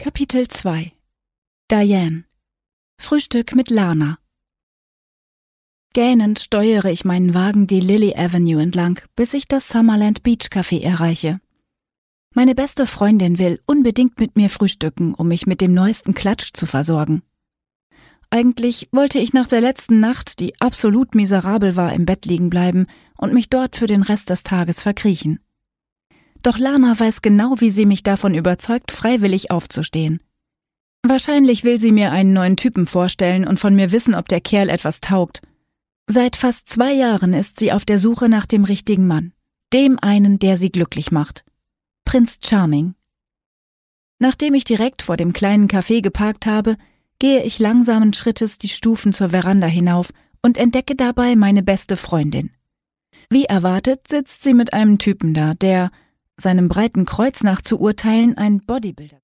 Kapitel 2 Diane. Frühstück mit Lana. Gähnend steuere ich meinen Wagen die Lily Avenue entlang, bis ich das Summerland Beach Café erreiche. Meine beste Freundin will unbedingt mit mir frühstücken, um mich mit dem neuesten Klatsch zu versorgen. Eigentlich wollte ich nach der letzten Nacht, die absolut miserabel war, im Bett liegen bleiben und mich dort für den Rest des Tages verkriechen. Doch Lana weiß genau, wie sie mich davon überzeugt, freiwillig aufzustehen. Wahrscheinlich will sie mir einen neuen Typen vorstellen und von mir wissen, ob der Kerl etwas taugt. Seit fast 2 Jahren ist sie auf der Suche nach dem richtigen Mann. Dem einen, der sie glücklich macht. Prinz Charming. Nachdem ich direkt vor dem kleinen Café geparkt habe, gehe ich langsamen Schrittes die Stufen zur Veranda hinauf und entdecke dabei meine beste Freundin. Wie erwartet sitzt sie mit einem Typen da, der, seinem breiten Kreuz nach zu urteilen, ein Bodybuilder